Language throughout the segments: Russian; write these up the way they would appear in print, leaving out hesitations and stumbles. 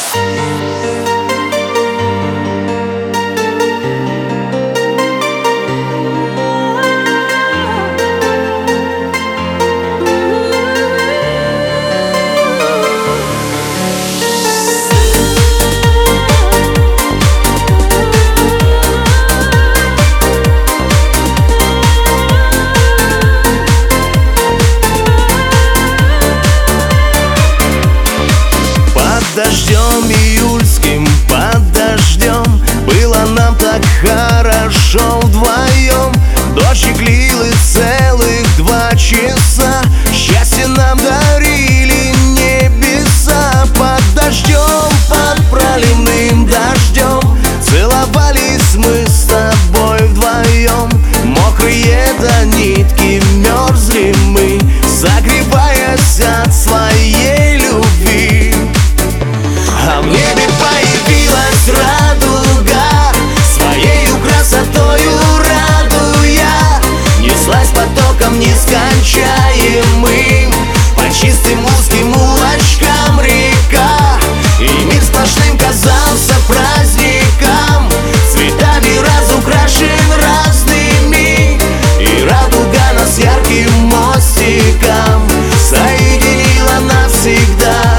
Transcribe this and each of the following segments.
Дождем июльским, под дождем было нам так хорошо вдвоем. Дождик лил и целых 2 часа, счастье нам дарили небеса. Под дождем, под проливным дождем целовались мы с тобой вдвоем. Мокрые до нитки мерзли мы, согреваясь от своей любви. А в небе появилась радуга, своею красотою радуя, неслась потоком нескончаемым по чистым узким улочкам река. И мир сплошным казался праздником, цветами разукрашен разными, и радуга нас ярким мостиком соединила навсегда.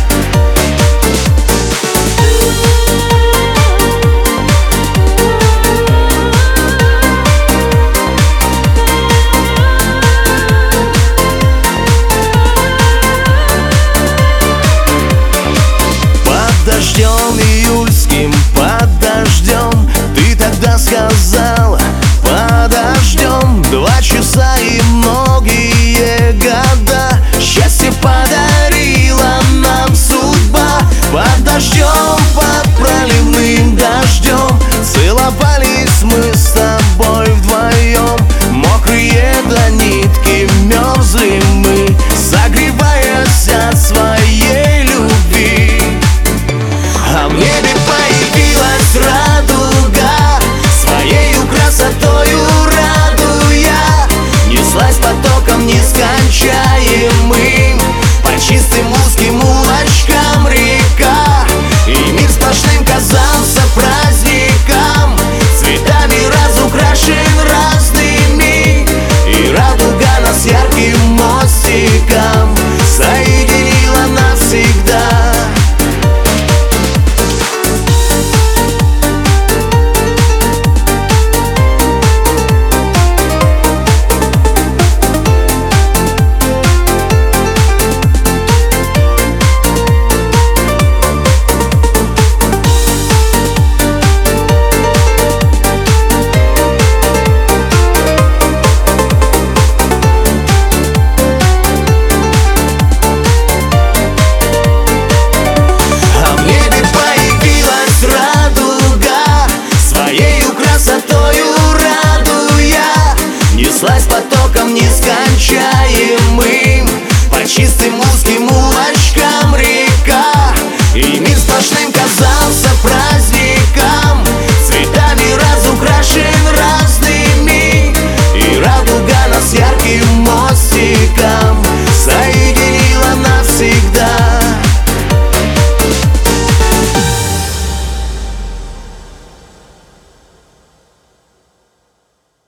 Дождем июльским, под дождем ты тогда сказала: подождем 2 часа и много.